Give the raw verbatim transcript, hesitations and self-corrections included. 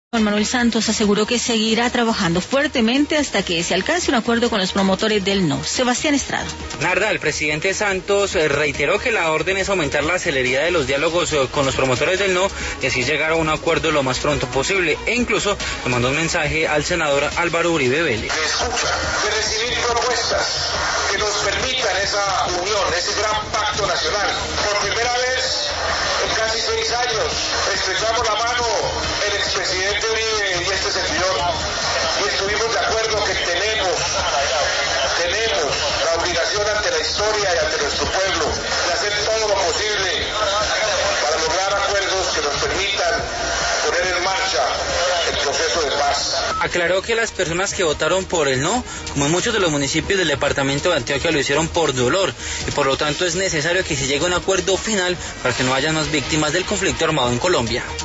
Juan Manuel Santos aseguró que seguirá trabajando fuertemente hasta que se alcance un acuerdo con los promotores del no. Sebastián Estrada. Narda, el presidente Santos reiteró que la orden es aumentar la celeridad de los diálogos con los promotores del no y así llegar a un acuerdo lo más pronto posible, e incluso le mandó un mensaje al senador Álvaro Uribe Vélez. De escucha, de recibir propuestas que nos permitan esa unión, ese gran pacto nacional. Por primera vez en casi seis años estrechamos la mano el expresidente Uribe y este servidor y estuvimos de acuerdo que tenemos, tenemos la obligación ante la historia y ante nuestro pueblo de hacer todo lo posible para lograr acuerdos que nos permitan poner en marcha el proceso de paz. Aclaró que las personas que votaron por el no, como en muchos de los municipios del departamento de Antioquia, lo hicieron por dolor y por lo tanto es necesario que se llegue a un acuerdo final para que no haya más víctimas del conflicto armado en Colombia.